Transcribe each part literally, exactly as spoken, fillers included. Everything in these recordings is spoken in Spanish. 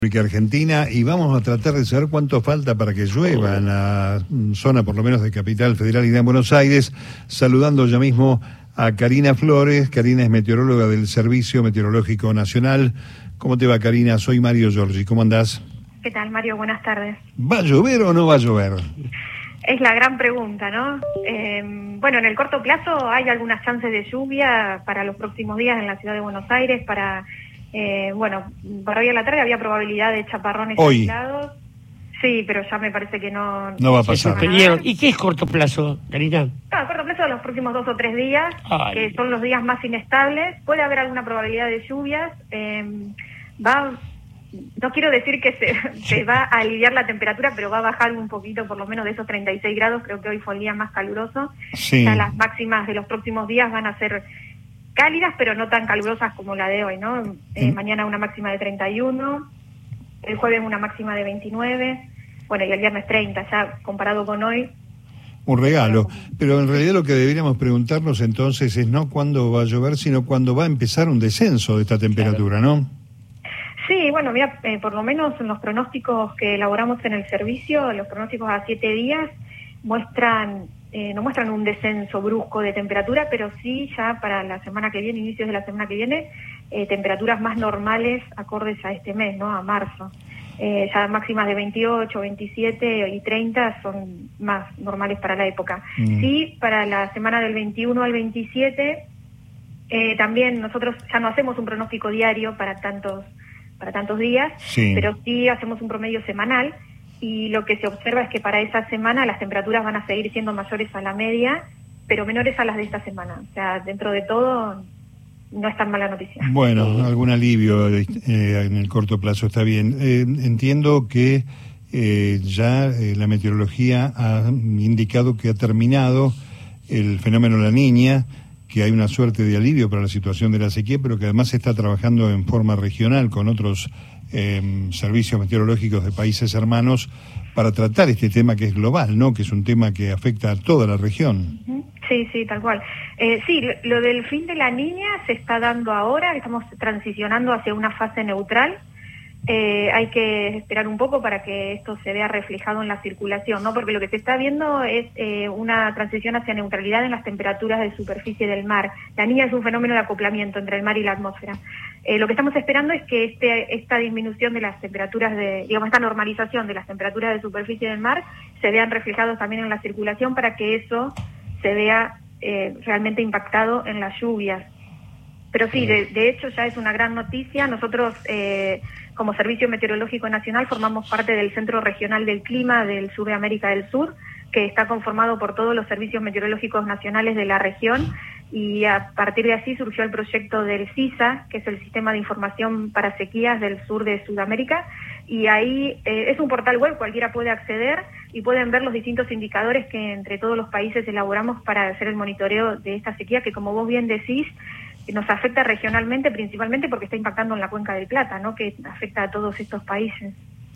Argentina, y vamos a tratar de saber cuánto falta para que llueva en la zona, por lo menos, de Capital Federal y de Buenos Aires. Saludando ya mismo a Karina Flores. Karina es meteoróloga del Servicio Meteorológico Nacional. ¿Cómo te va, Karina? Soy Mario Giorgi. ¿Cómo andás? ¿Qué tal, Mario? Buenas tardes. ¿Va a llover o no va a llover? Es la gran pregunta, ¿no? Eh, bueno, en el corto plazo hay algunas chances de lluvia para los próximos días en la ciudad de Buenos Aires. Para, eh, bueno, para hoy a la tarde había probabilidad de chaparrones hoy. aislados. Sí, pero ya me parece que no... No va a pasar. ¿Y qué es corto plazo, Karina? No, a corto plazo, los próximos dos o tres días, Ay. que son los días más inestables. Puede haber alguna probabilidad de lluvias. Eh, va... No quiero decir que se, se va a aliviar la temperatura, pero va a bajar un poquito, por lo menos de esos treinta y seis grados. Creo que hoy fue el día más caluroso. Sí. Ya las máximas de los próximos días van a ser cálidas, pero no tan calurosas como la de hoy, ¿no? Eh, Mm. Mañana una máxima de treinta y uno, el jueves una máxima de veintinueve, bueno, y el viernes treinta, ya comparado con hoy. Un regalo. Pero en realidad lo que deberíamos preguntarnos entonces es no cuándo va a llover, sino cuándo va a empezar un descenso de esta temperatura, ¿no? Sí, bueno, mira, eh, por lo menos en los pronósticos que elaboramos en el servicio, los pronósticos a siete días muestran, eh, no muestran un descenso brusco de temperatura, pero sí ya para la semana que viene, inicios de la semana que viene, eh, temperaturas más normales acordes a este mes, ¿no? A marzo. Eh, ya máximas de veintiocho, veintisiete y treinta son más normales para la época. Mm. Sí, para la semana del veintiuno al veintisiete, eh, también nosotros ya no hacemos un pronóstico diario para tantos para tantos días, Sí. pero sí hacemos un promedio semanal, y lo que se observa es que para esa semana las temperaturas van a seguir siendo mayores a la media, pero menores a las de esta semana. O sea, dentro de todo, no es tan mala noticia. Bueno, algún alivio eh, en el corto plazo está bien. Eh, entiendo que eh, ya eh, la meteorología ha indicado que ha terminado el fenómeno La Niña, que hay una suerte de alivio para la situación de la sequía, pero que además se está trabajando en forma regional con otros eh, servicios meteorológicos de países hermanos para tratar este tema que es global, ¿no? Que es un tema que afecta a toda la región. Sí, sí, tal cual. Eh, sí, lo, lo del fin de La Niña se está dando ahora, estamos transicionando hacia una fase neutral. Eh, hay que esperar un poco para que esto se vea reflejado en la circulación, ¿no? Porque lo que se está viendo es eh, una transición hacia neutralidad en las temperaturas de superficie del mar. La Niña es un fenómeno de acoplamiento entre el mar y la atmósfera. Eh, lo que estamos esperando es que este, esta disminución de las temperaturas, de, digamos, esta normalización de las temperaturas de superficie del mar se vean reflejados también en la circulación, para que eso se vea eh, realmente impactado en las lluvias. Pero sí, de, de hecho ya es una gran noticia. Nosotros, eh, como Servicio Meteorológico Nacional, formamos parte del Centro Regional del Clima del Sur de América del Sur, que está conformado por todos los servicios meteorológicos nacionales de la región, y a partir de así surgió el proyecto del CISA, que es el Sistema de Información para Sequías del Sur de Sudamérica, y ahí eh, es un portal web, cualquiera puede acceder y pueden ver los distintos indicadores que entre todos los países elaboramos para hacer el monitoreo de esta sequía, que, como vos bien decís, nos afecta regionalmente, principalmente porque está impactando en la Cuenca del Plata, ¿no? Que afecta a todos estos países.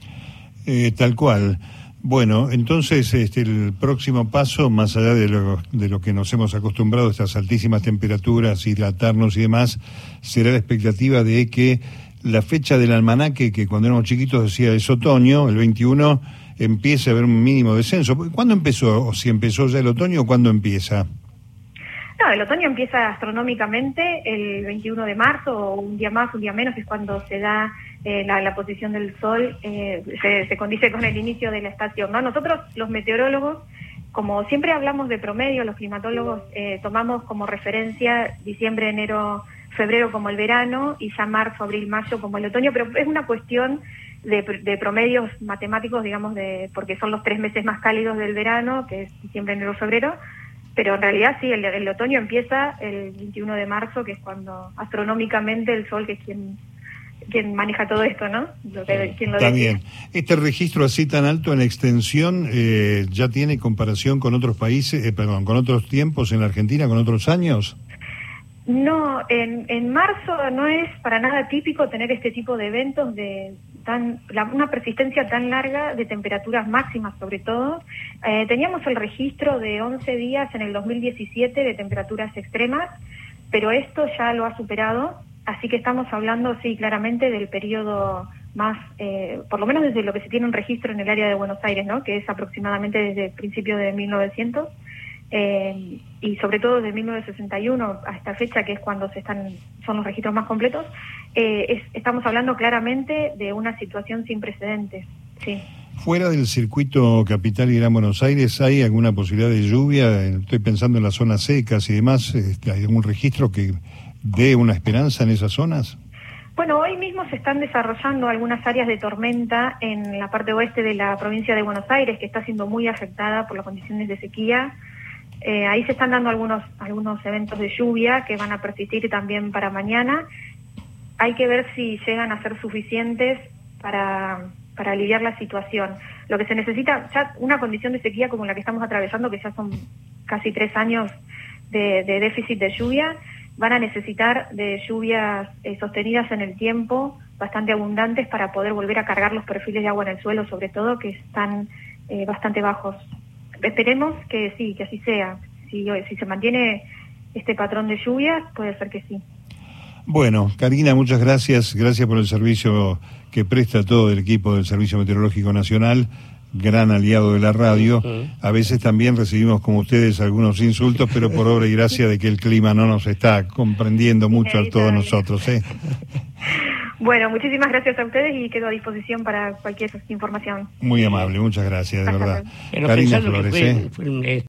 Eh, tal cual. Bueno, entonces este, el próximo paso, más allá de lo, de lo que nos hemos acostumbrado a estas altísimas temperaturas, hidratarnos y demás, será la expectativa de que la fecha del almanaque, que cuando éramos chiquitos decía es otoño, el veintiuno, empiece a haber un mínimo descenso. ¿Cuándo empezó? ¿O si empezó ya el otoño o cuándo empieza? No, el otoño empieza astronómicamente el veintiuno de marzo, o un día más, un día menos, es cuando se da eh, la, la posición del sol, eh, se, se condice con el inicio de la estación, ¿no? Nosotros, los meteorólogos, como siempre hablamos de promedio, los climatólogos eh, tomamos como referencia diciembre, enero, febrero como el verano, y ya marzo, abril, mayo como el otoño, pero es una cuestión de, de promedios matemáticos, digamos, de porque son los tres meses más cálidos del verano, que es diciembre, enero, febrero. Pero en realidad sí, el, el otoño empieza el veintiuno de marzo, que es cuando astronómicamente el sol, que es quien quien maneja todo esto, ¿no? Lo que, quien lo Está decide. bien. ¿Este registro así tan alto en extensión eh, ya tiene comparación con otros países, eh, perdón, con otros tiempos en la Argentina, con otros años? No, en, en marzo no es para nada típico tener este tipo de eventos de tan la, una persistencia tan larga de temperaturas máximas, sobre todo. Eh, teníamos el registro de once días en el dos mil diecisiete de temperaturas extremas, pero esto ya lo ha superado, así que estamos hablando, sí, claramente del periodo más, eh, por lo menos desde lo que se tiene un registro en el área de Buenos Aires, ¿no? Que es aproximadamente desde el principio de mil novecientos, eh, y sobre todo desde mil novecientos sesenta y uno a esta fecha, que es cuando se están son los registros más completos, eh, es, estamos hablando claramente de una situación sin precedentes. Sí. Fuera del circuito capital y Gran Buenos Aires, ¿hay alguna posibilidad de lluvia? Estoy pensando en las zonas secas y demás. Este, ¿hay algún registro que dé una esperanza en esas zonas? Bueno, hoy mismo se están desarrollando algunas áreas de tormenta en la parte oeste de la provincia de Buenos Aires, que está siendo muy afectada por las condiciones de sequía. Eh, ahí se están dando algunos algunos eventos de lluvia que van a persistir también para mañana. Hay que ver si llegan a ser suficientes para, para aliviar la situación. Lo que se necesita, ya una condición de sequía como la que estamos atravesando, que ya son casi tres años de, de déficit de lluvia, van a necesitar de lluvias eh, sostenidas en el tiempo, bastante abundantes, para poder volver a cargar los perfiles de agua en el suelo, sobre todo, que están eh, bastante bajos. Esperemos que sí, que así sea. Si, si se mantiene este patrón de lluvias, puede ser que sí. Bueno, Karina, muchas gracias. Gracias por el servicio que presta todo el equipo del Servicio Meteorológico Nacional, gran aliado de la radio. A veces también recibimos, como ustedes, algunos insultos, pero por obra y gracia de que el clima no nos está comprendiendo mucho a todos nosotros, ¿eh? Bueno, muchísimas gracias a ustedes y quedo a disposición para cualquier información. Muy amable, muchas gracias, de Hasta verdad. luego. Karina Flores, fue, ¿eh? fue un,